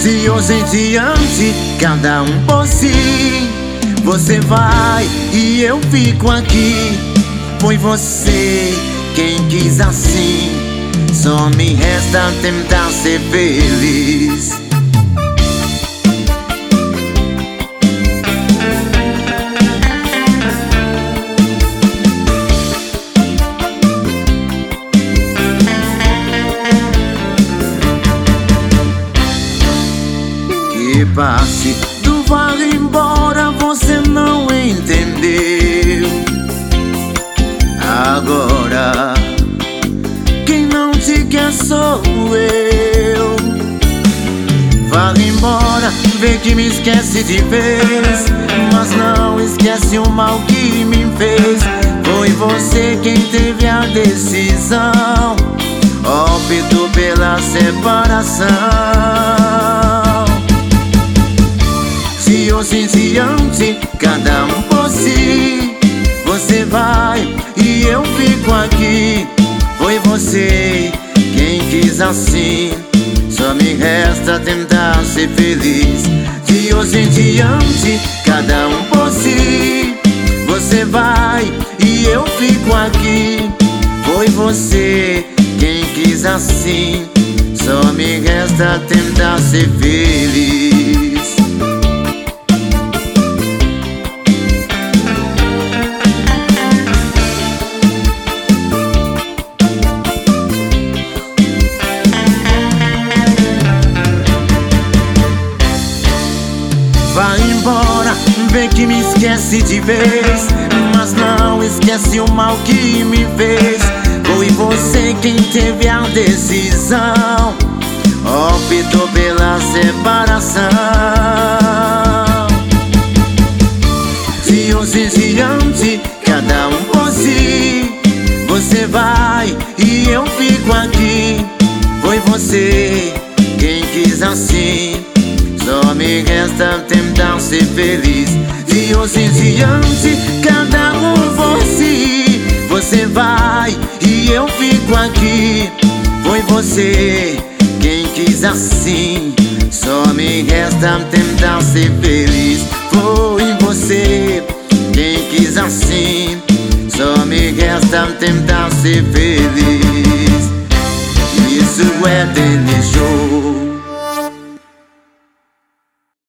Se hoje em diante cada um por si, você vai e eu fico aqui. Foi você quem quis assim, só me resta tentar ser feliz. Que passe do vale embora, você não entendeu. Agora quem não te quer sou eu. Vai embora, vê que me esquece de vez, mas não esquece o mal que me fez. Foi você quem teve a decisão, optou pela separação. Se hoje em diante cada um por si, você vai e eu fico aqui. Foi você quem quis assim, só me resta tentar ser feliz. De hoje em diante cada um por si, você vai e eu fico aqui. Foi você quem quis assim, só me resta tentar ser feliz. Vai embora, vê que me esquece de vez, mas não esquece o mal que me fez. Foi você quem teve a decisão, optou pela separação. De hoje em diante cada um por si, você vai e eu fico aqui. Foi você quem quis assim, só me resta tentar ser feliz. De hoje em diante cada um por si, você vai e eu fico aqui. Foi você quem quis assim, só me resta tentar ser feliz. Foi você quem quis assim, só me resta tentar ser feliz. Isso é desejo.